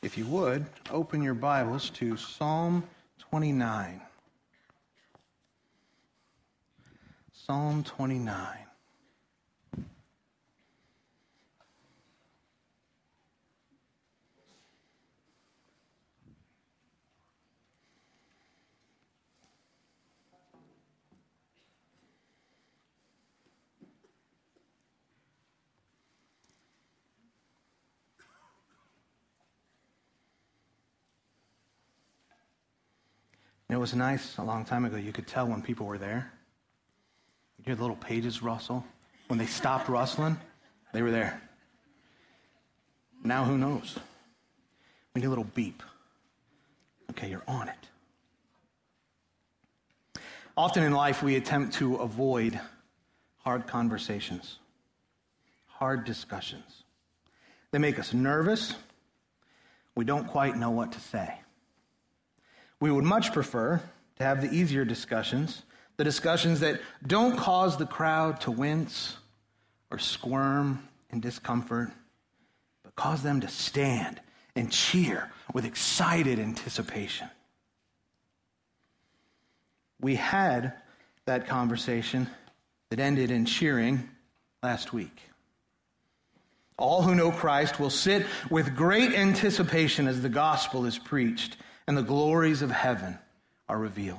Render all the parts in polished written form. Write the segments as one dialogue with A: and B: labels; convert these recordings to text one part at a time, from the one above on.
A: If you would, open your Bibles to Psalm 29. Psalm 29. It was nice a long time ago. You could tell when people were there. You hear the little pages rustle. When they stopped rustling, they were there. Now who knows? We need a little beep. Okay, you're on it. Often in life, we attempt to avoid hard conversations, hard discussions. They make us nervous. We don't quite know what to say. We would much prefer to have the easier discussions, the discussions that don't cause the crowd to wince or squirm in discomfort, but cause them to stand and cheer with excited anticipation. We had that conversation that ended in cheering last week. All who know Christ will sit with great anticipation as the gospel is preached and the glories of heaven are revealed.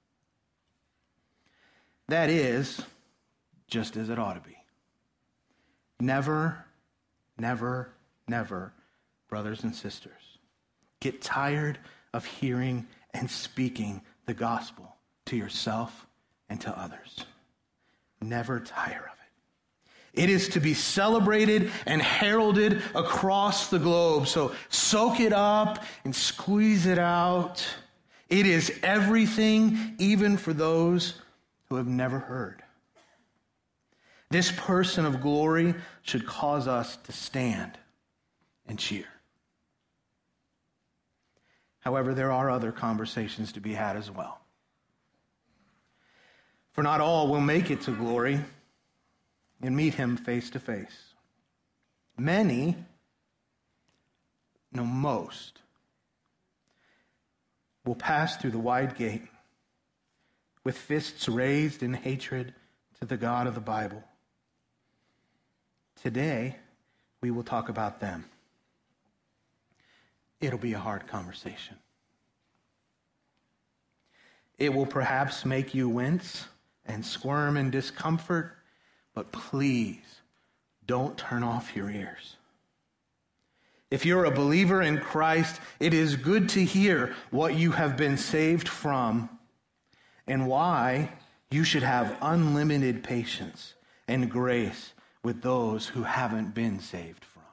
A: That is just as it ought to be. Never, never, never, brothers and sisters, get tired of hearing and speaking the gospel to yourself and to others. Never tire of it. It is to be celebrated and heralded across the globe. So soak it up and squeeze it out. It is everything, even for those who have never heard. This person of glory should cause us to stand and cheer. However, there are other conversations to be had as well. For not all will make it to glory and meet him face to face. Many, no, most, will pass through the wide gate with fists raised in hatred to the God of the Bible. Today, we will talk about them. It'll be a hard conversation. It will perhaps make you wince and squirm in discomfort, but please don't turn off your ears. If you're a believer in Christ, it is good to hear what you have been saved from and why you should have unlimited patience and grace with those who haven't been saved from.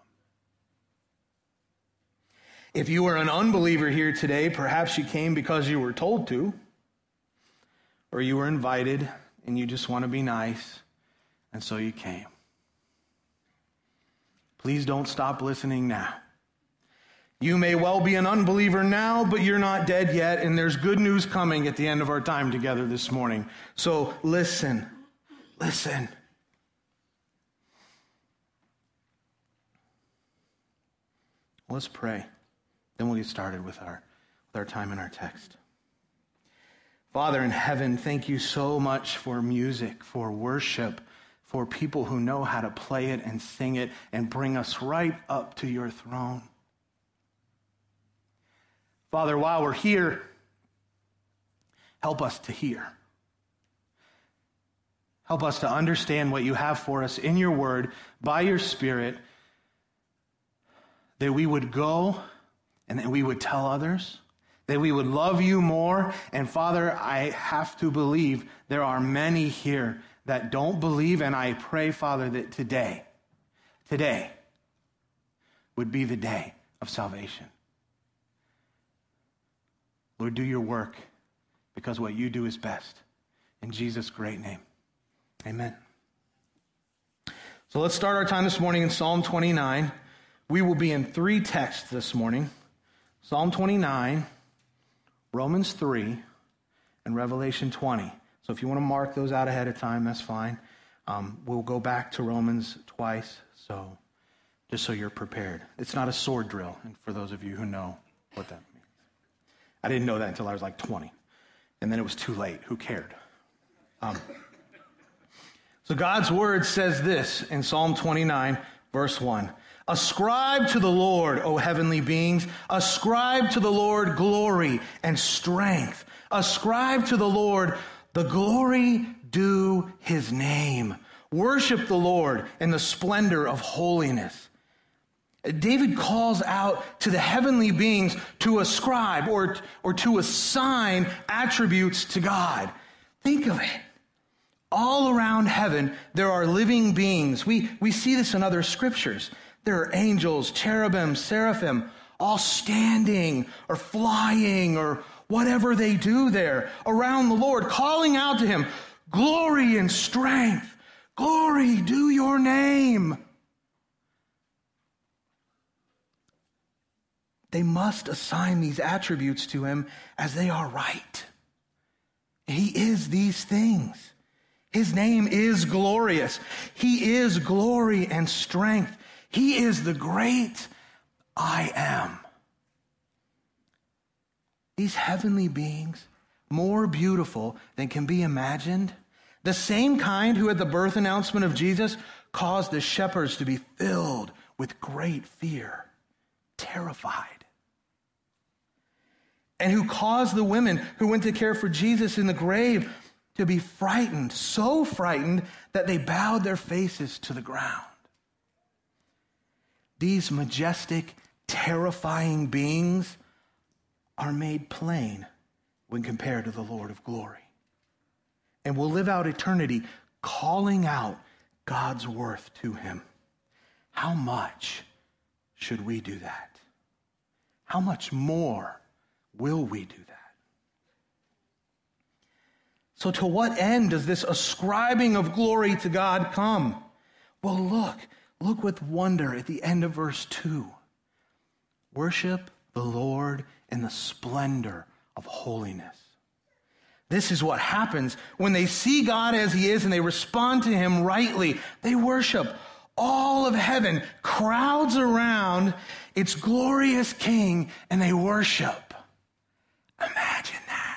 A: If you are an unbeliever here today, perhaps you came because you were told to, or you were invited and you just want to be nice, and so you came. Please don't stop listening now. You may well be an unbeliever now, but you're not dead yet, and there's good news coming at the end of our time together this morning. So listen. Let's pray. Then we'll get started with our time in our text. Father in heaven, thank you so much for music, for worship, for people who know how to play it and sing it and bring us right up to your throne. Father, while we're here, help us to hear. Help us to understand what you have for us in your word, by your Spirit, that we would go and that we would tell others, that we would love you more. And Father, I have to believe there are many here that don't believe, and I pray, Father, that today would be the day of salvation. Lord, do your work, because what you do is best. In Jesus' great name, amen. So let's start our time this morning in Psalm 29. We will be in 3 texts this morning. Psalm 29, Romans 3, and Revelation 20. So if you want to mark those out ahead of time, that's fine. We'll go back to Romans twice, so just so you're prepared. It's not a sword drill, and for those of you who know what that means. I didn't know that until I was like 20, and then it was too late. Who cared? So God's word says this in Psalm 29, verse 1. Ascribe to the Lord, O heavenly beings. Ascribe to the Lord glory and strength. Ascribe to the Lord the glory due his name. Worship the Lord in the splendor of holiness. David calls out to the heavenly beings to ascribe or to assign attributes to God. Think of it. All around heaven, there are living beings. We see this in other scriptures. There are angels, cherubim, seraphim, all standing or flying or whatever they do there around the Lord, calling out to him, glory and strength, glory due your name. They must assign these attributes to him as they are right. He is these things. His name is glorious. He is glory and strength. He is the great I am. These heavenly beings, more beautiful than can be imagined, the same kind who at the birth announcement of Jesus caused the shepherds to be filled with great fear, terrified, and who caused the women who went to care for Jesus in the grave to be frightened, so frightened that they bowed their faces to the ground. These majestic, terrifying beings are made plain when compared to the Lord of glory, and will live out eternity calling out God's worth to him. How much should we do that? How much more will we do that? So to what end does this ascribing of glory to God come? Well, look with wonder at the end of verse 2. Worship the Lord in the splendor of holiness. This is what happens when they see God as he is and they respond to him rightly. They worship. All of heaven crowds around its glorious King and they worship. Imagine that.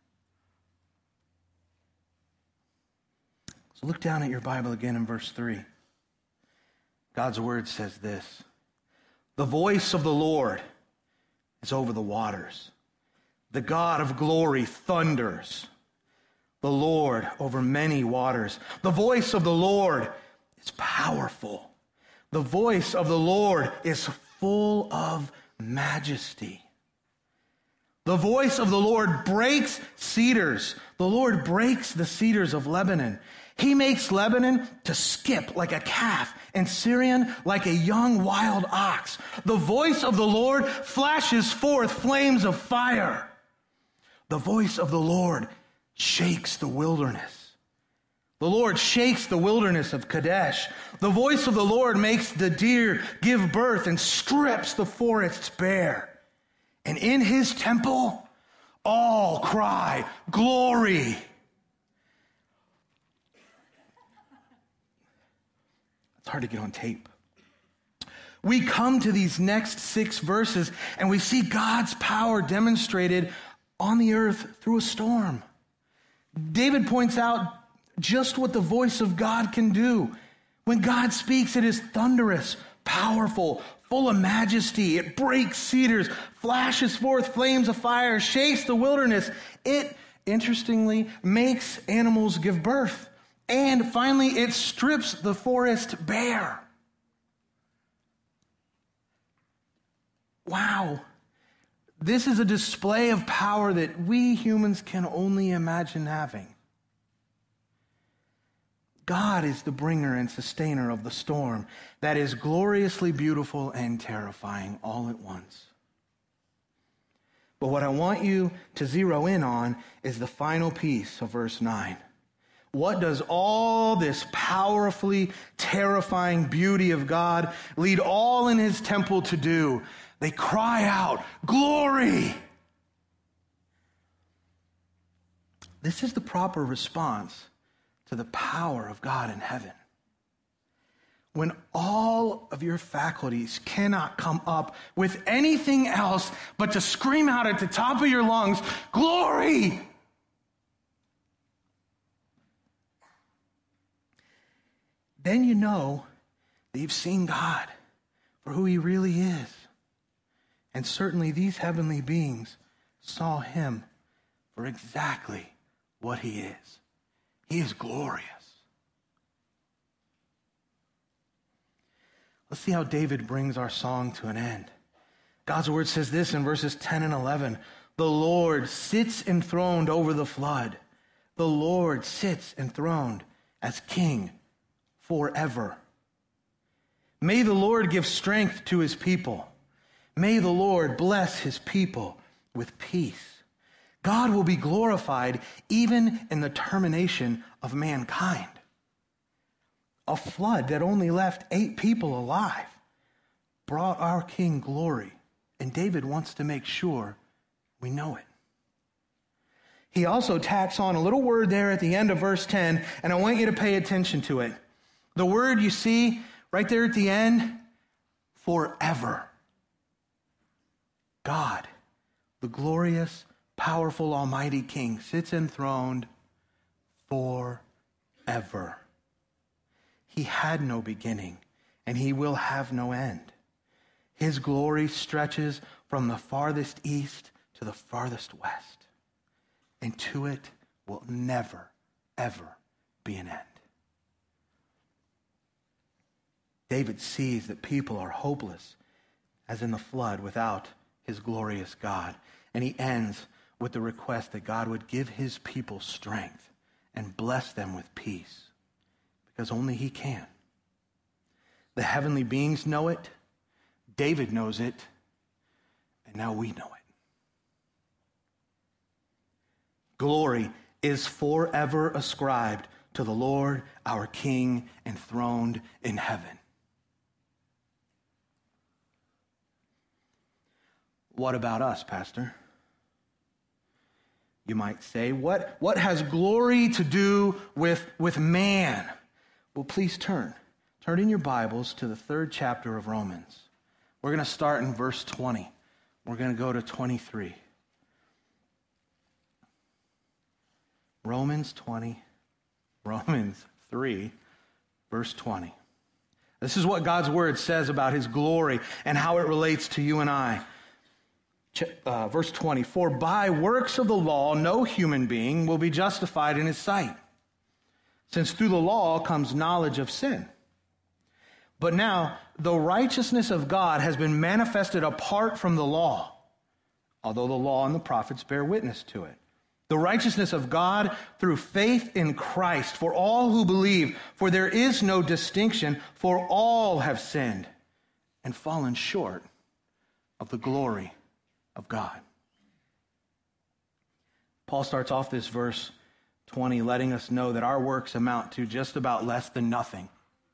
A: So look down at your Bible again in verse 3. God's word says this. The voice of the Lord is over the waters. The God of glory thunders. The Lord over many waters. The voice of the Lord is powerful. The voice of the Lord is full of majesty. The voice of the Lord breaks cedars. The Lord breaks the cedars of Lebanon. He makes Lebanon to skip like a calf and Syrian like a young wild ox. The voice of the Lord flashes forth flames of fire. The voice of the Lord shakes the wilderness. The Lord shakes the wilderness of Kadesh. The voice of the Lord makes the deer give birth and strips the forests bare. And in his temple, all cry, glory. It's hard to get on tape. We come to these next 6 verses and we see God's power demonstrated on the earth through a storm. David points out just what the voice of God can do. When God speaks, it is thunderous, powerful, full of majesty. It breaks cedars, flashes forth flames of fire, shakes the wilderness. It, interestingly, makes animals give birth. And finally, it strips the forest bare. Wow. This is a display of power that we humans can only imagine having. God is the bringer and sustainer of the storm that is gloriously beautiful and terrifying all at once. But what I want you to zero in on is the final piece of verse 9. What does all this powerfully terrifying beauty of God lead all in his temple to do? They cry out, glory! This is the proper response to the power of God in heaven. when all of your faculties cannot come up with anything else but to scream out at the top of your lungs, glory! Then you know that you've seen God for who he really is. And certainly these heavenly beings saw him for exactly what he is. He is glorious. Let's see how David brings our song to an end. God's word says this in verses 10 and 11. The Lord sits enthroned over the flood. The Lord sits enthroned as king forever. May the Lord give strength to his people. May the Lord bless his people with peace. God will be glorified even in the termination of mankind. A flood that only left 8 people alive brought our King glory, and David wants to make sure we know it. He also tacks on a little word there at the end of verse 10, and I want you to pay attention to it. The word you see right there at the end, forever. God, the glorious, powerful, almighty King, sits enthroned forever. He had no beginning, and he will have no end. His glory stretches from the farthest east to the farthest west, and to it will never, ever be an end. David sees that people are hopeless, as in the flood, without his glorious God. And he ends with the request that God would give his people strength and bless them with peace, because only he can. The heavenly beings know it, David knows it, and now we know it. Glory is forever ascribed to the Lord, our King, enthroned in heaven. What about us, Pastor? You might say, what has glory to do with man? Well, please turn in your Bibles to the 3rd chapter of Romans. We're going to start in verse 20. We're going to go to 23. Romans 3, verse 20. This is what God's word says about his glory and how it relates to you and I. Verse 20, for by works of the law no human being will be justified in his sight, since through the law comes knowledge of sin. But now the righteousness of God has been manifested apart from the law, although the law and the prophets bear witness to it. The righteousness of God through faith in Christ for all who believe, for there is no distinction, for all have sinned and fallen short of the glory of God. Paul starts off this verse 20 letting us know that our works amount to just about less than nothing.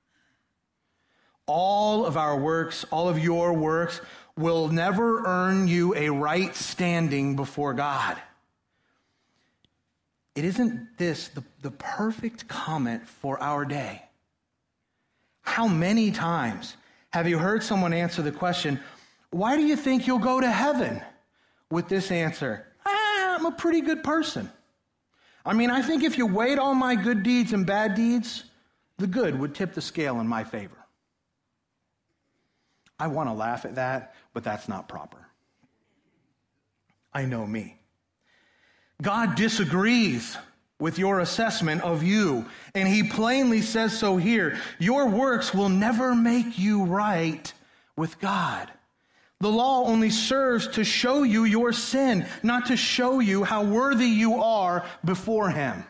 A: All of our works, all of your works, will never earn you a right standing before God. It isn't this the perfect comment for our day? How many times have you heard someone answer the question, why do you think you'll go to heaven? With this answer, I'm a pretty good person. I mean, I think if you weighed all my good deeds and bad deeds, the good would tip the scale in my favor. I want to laugh at that, but that's not proper. I know me. God disagrees with your assessment of you, and he plainly says so here. Your works will never make you right with God. The law only serves to show you your sin, not to show you how worthy you are before him.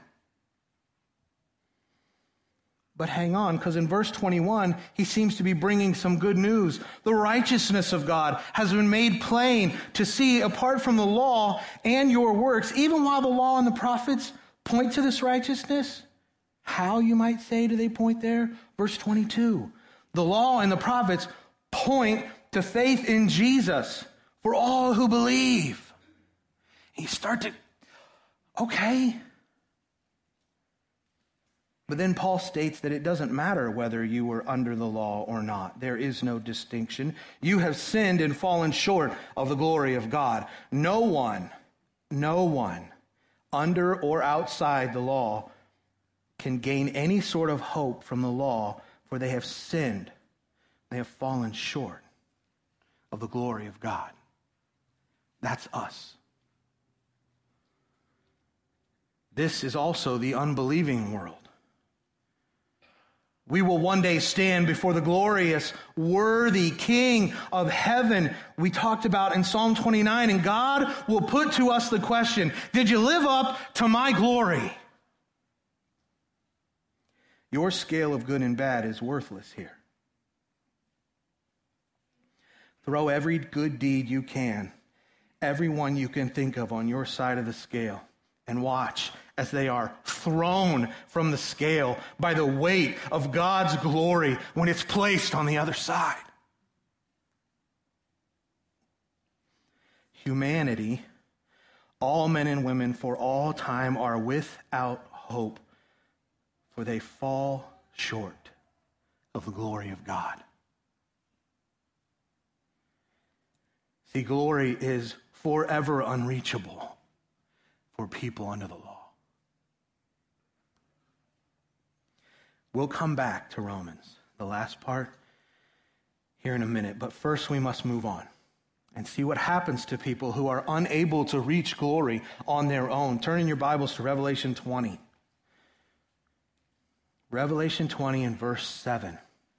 A: But hang on, because in verse 21, he seems to be bringing some good news. The righteousness of God has been made plain to see apart from the law and your works, even while the law and the prophets point to this righteousness. How, you might say, do they point there? Verse 22, the law and the prophets point to faith in Jesus for all who believe. And you start to, okay, But then Paul states that it doesn't matter whether you were under the law or not. There is no distinction. You have sinned and fallen short of the glory of God. No one, under or outside the law, can gain any sort of hope from the law, for they have sinned. They have fallen short of the glory of God. That's us. This is also the unbelieving world. We will one day stand before the glorious, worthy King of heaven we talked about in Psalm 29, and God will put to us the question, did you live up to my glory? Your scale of good and bad is worthless here. Throw every good deed you can, everyone you can think of on your side of the scale, and watch as they are thrown from the scale by the weight of God's glory when it's placed on the other side. Humanity, all men and women for all time, are without hope, for they fall short of the glory of God. See, glory is forever unreachable for people under the law. We'll come back to Romans, the last part, here in a minute. But first we must move on and see what happens to people who are unable to reach glory on their own. Turn in your Bibles to Revelation 20. Revelation 20 and verse 7.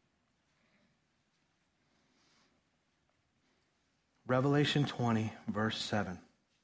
A: Revelation 20, verse 7.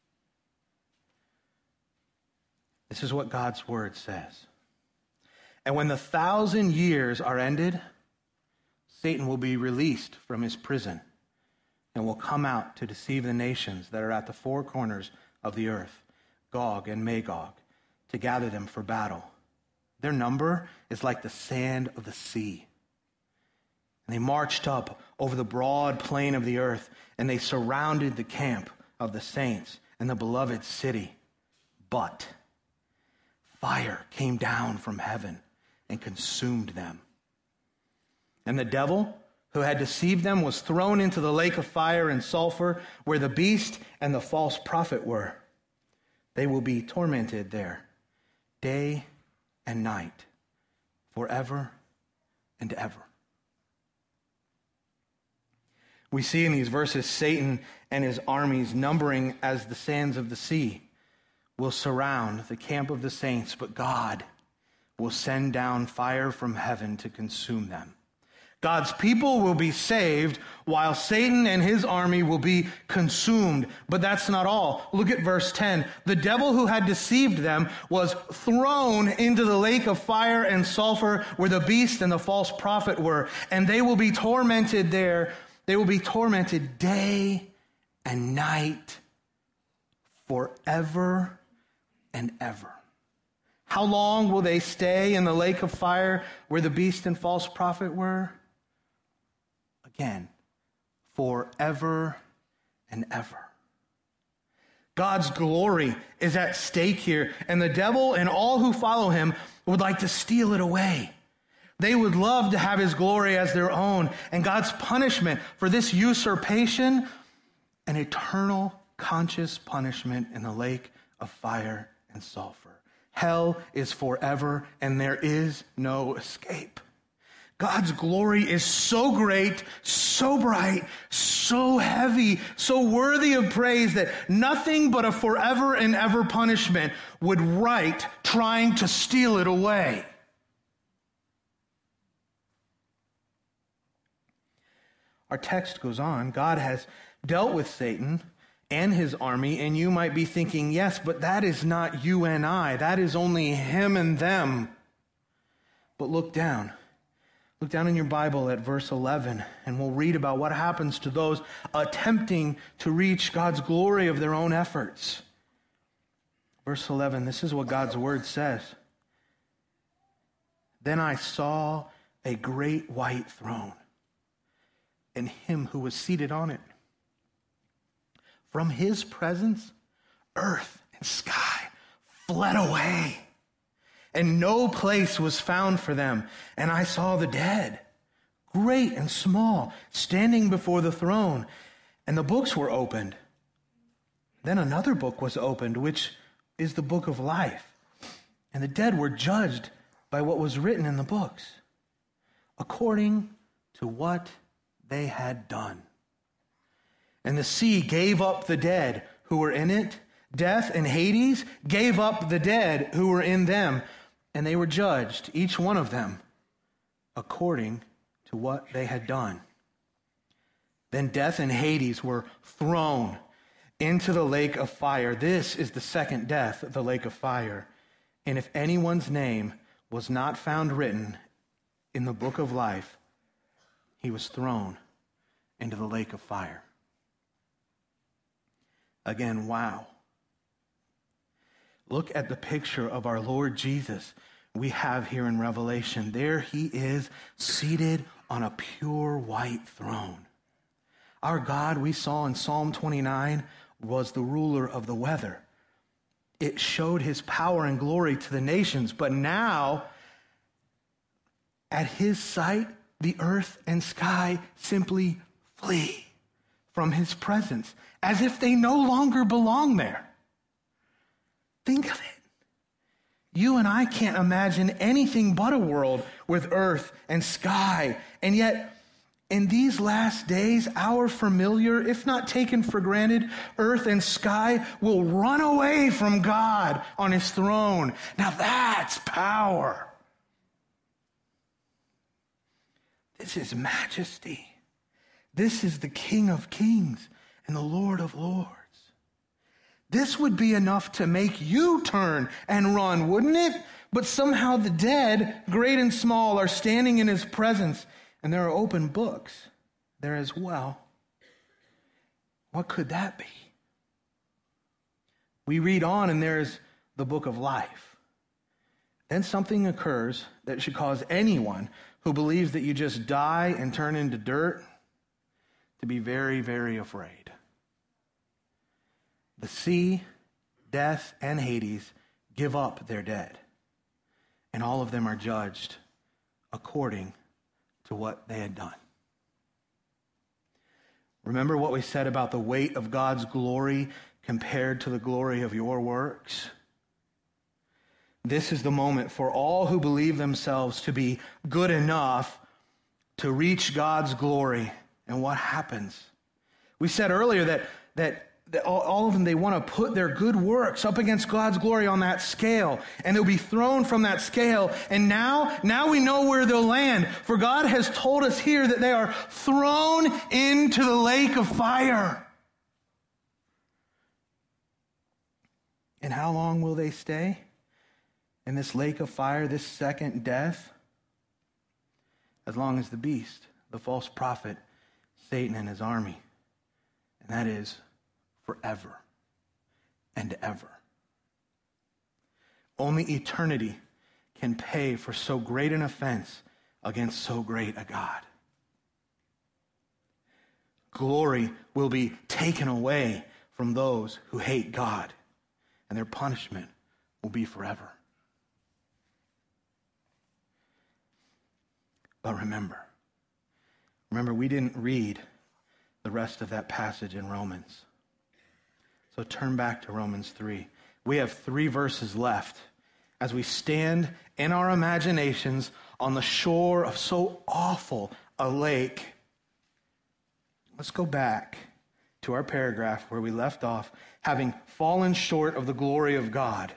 A: This is what God's word says. And when the 1,000 years are ended, Satan will be released from his prison and will come out to deceive the nations that are at the four corners of the earth, Gog and Magog, to gather them for battle. Their number is like the sand of the sea. And they marched up over the broad plain of the earth, and they surrounded the camp of the saints and the beloved city. But fire came down from heaven and consumed them. And the devil who had deceived them was thrown into the lake of fire and sulfur, where the beast and the false prophet were. They will be tormented there day and night, forever and ever. We see in these verses Satan and his armies, numbering as the sands of the sea, will surround the camp of the saints, but God will send down fire from heaven to consume them. God's people will be saved while Satan and his army will be consumed. But that's not all. Look at verse 10. The devil who had deceived them was thrown into the lake of fire and sulfur where the beast and the false prophet were. And they will be tormented there. They will be tormented day and night forever and ever. How long will they stay in the lake of fire where the beast and false prophet were? Again, forever and ever. God's glory is at stake here, and the devil and all who follow him would like to steal it away. They would love to have his glory as their own, and God's punishment for this usurpation, an eternal conscious punishment in the lake of fire and sulfur. Hell is forever, and there is no escape. God's glory is so great, so bright, so heavy, so worthy of praise that nothing but a forever and ever punishment would right trying to steal it away. Our text goes on. God has dealt with Satan and his army, and you might be thinking, yes, but that is not you and I. That is only him and them. But look down. Look down in your Bible at verse 11, and we'll read about what happens to those attempting to reach God's glory of their own efforts. Verse 11, this is what God's word says. Then I saw a great white throne, and him who was seated on it. From his presence, earth and sky fled away, and no place was found for them. And I saw the dead, great and small, standing before the throne, and the books were opened. Then another book was opened, which is the book of life. And the dead were judged by what was written in the books, according to what they had done. And the sea gave up the dead who were in it. Death and Hades gave up the dead who were in them, and they were judged, each one of them, according to what they had done. Then death and Hades were thrown into the lake of fire. This is the second death, the lake of fire. And if anyone's name was not found written in the book of life, he was thrown into the lake of fire. Again, wow. Look at the picture of our Lord Jesus we have here in Revelation. There he is, seated on a pure white throne. Our God, we saw in Psalm 29, was the ruler of the weather. It showed his power and glory to the nations. But now, at his sight, the earth and sky simply flee from his presence, as if they no longer belong there. Think of it. You and I can't imagine anything but a world with earth and sky. And yet, in these last days, our familiar, if not taken for granted, earth and sky will run away from God on his throne. Now that's power. This is majesty. This is the King of Kings and the Lord of Lords. This would be enough to make you turn and run, wouldn't it? But somehow the dead, great and small, are standing in his presence, and there are open books there as well. What could that be? We read on, and there's the book of life. Then something occurs that should cause anyone who believes that you just die and turn into dirt to be very, very afraid. The sea, death, and Hades give up their dead, and all of them are judged according to what they had done. Remember what we said about the weight of God's glory compared to the glory of your works? This is the moment for all who believe themselves to be good enough to reach God's glory. And what happens? We said earlier that all of them, they want to put their good works up against God's glory on that scale, and they'll be thrown from that scale. And now we know where they'll land, for God has told us here that they are thrown into the lake of fire. And how long will they stay in this lake of fire, this second death? As long as the beast, the false prophet, Satan and his army. And that is forever and ever. Only eternity can pay for so great an offense against so great a God. Glory will be taken away from those who hate God, and their punishment will be forever. But remember, we didn't read the rest of that passage in Romans. So turn back to Romans 3. We have 3 verses left as we stand in our imaginations on the shore of so awful a lake. Let's go back to our paragraph where we left off, having fallen short of the glory of God.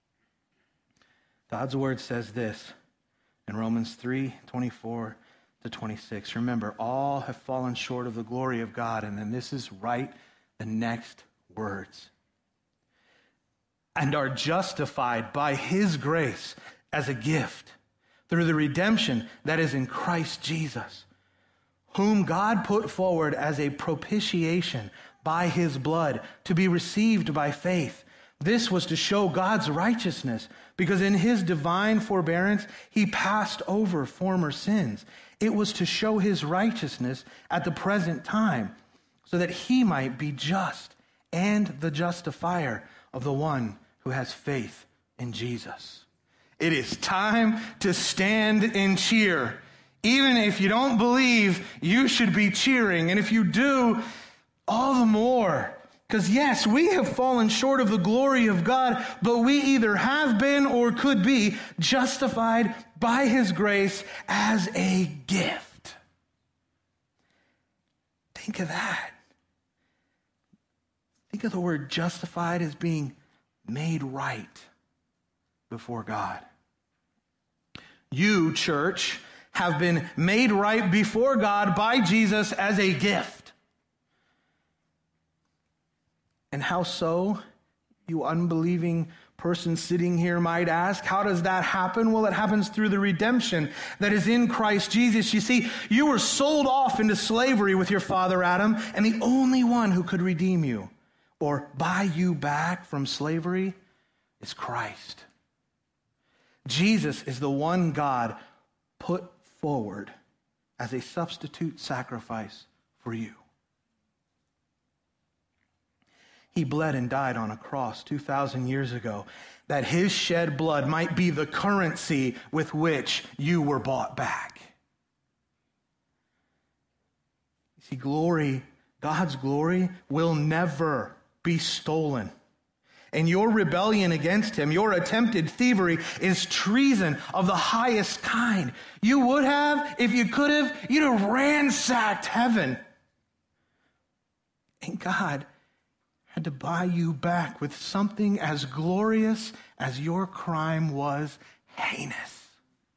A: God's word says this in Romans 3:24-26. Remember, all have fallen short of the glory of God. And then this is right the next words. And are justified by his grace as a gift through the redemption that is in Christ Jesus, whom God put forward as a propitiation by his blood to be received by faith. This was to show God's righteousness, because in his divine forbearance, he passed over former sins. It was to show his righteousness at the present time, so that he might be just and the justifier of the one who has faith in Jesus. It is time to stand and cheer. Even if you don't believe, you should be cheering. And if you do, all the more. Because yes, we have fallen short of the glory of God, but we either have been or could be justified by his grace as a gift. Think of that. Think of the word justified as being made right before God. You, church, have been made right before God by Jesus as a gift. And how so? You unbelieving person sitting here might ask, how does that happen? Well, it happens through the redemption that is in Christ Jesus. You see, you were sold off into slavery with your father Adam, and the only one who could redeem you or buy you back from slavery is Christ. Jesus is the one God put forward as a substitute sacrifice for you. He bled and died on a cross 2,000 years ago that his shed blood might be the currency with which you were bought back. You see, glory, God's glory, will never be stolen. And your rebellion against him, your attempted thievery, is treason of the highest kind. You would have, if you could have, you'd have ransacked heaven. And God had to buy you back with something as glorious as your crime was heinous.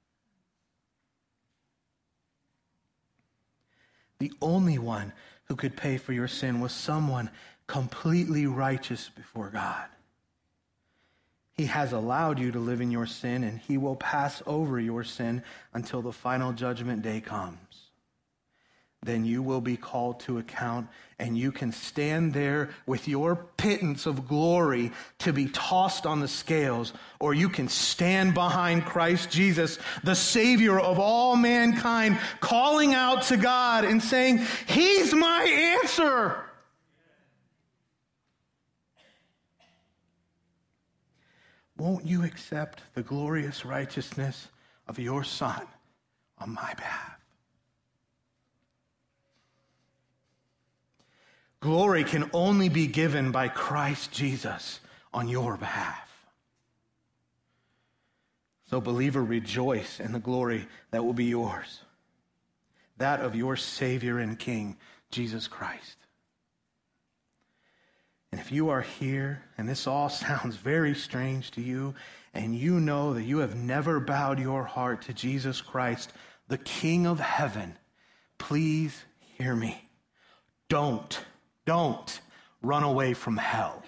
A: The only one who could pay for your sin was someone completely righteous before God. He has allowed you to live in your sin, and he will pass over your sin until the final judgment day comes. Then you will be called to account, and you can stand there with your pittance of glory to be tossed on the scales, or you can stand behind Christ Jesus, the Savior of all mankind, calling out to God and saying, "He's my answer." Won't you accept the glorious righteousness of your Son on my behalf? Glory can only be given by Christ Jesus on your behalf. So, believer, rejoice in the glory that will be yours, that of your Savior and King, Jesus Christ. And if you are here and this all sounds very strange to you, and you know that you have never bowed your heart to Jesus Christ, the King of heaven, please hear me. Don't run away from hell.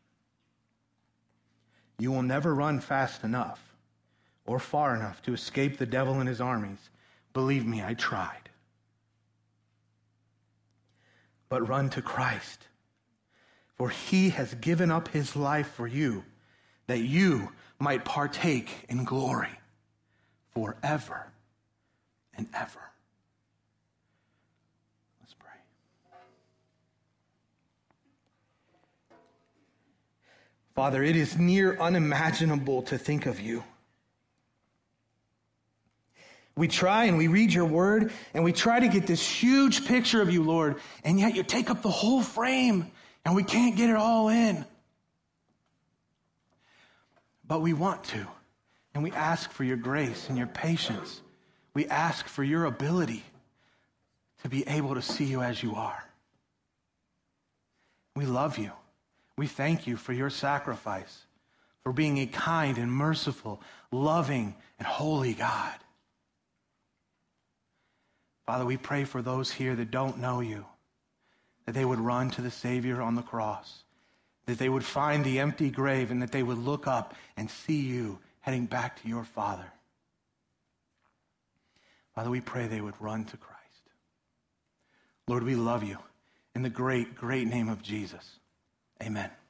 A: You will never run fast enough or far enough to escape the devil and his armies. Believe me, I tried. But run to Christ. For he has given up his life for you, that you might partake in glory forever and ever. Let's pray. Father, it is near unimaginable to think of you. We try and we read your word, and we try to get this huge picture of you, Lord, and yet you take up the whole frame. And we can't get it all in. But we want to. And we ask for your grace and your patience. We ask for your ability to be able to see you as you are. We love you. We thank you for your sacrifice, for being a kind and merciful, loving and holy God. Father, we pray for those here that don't know you, that they would run to the Savior on the cross, that they would find the empty grave, and that they would look up and see you heading back to your Father. Father, we pray they would run to Christ. Lord, we love you in the great, great name of Jesus. Amen.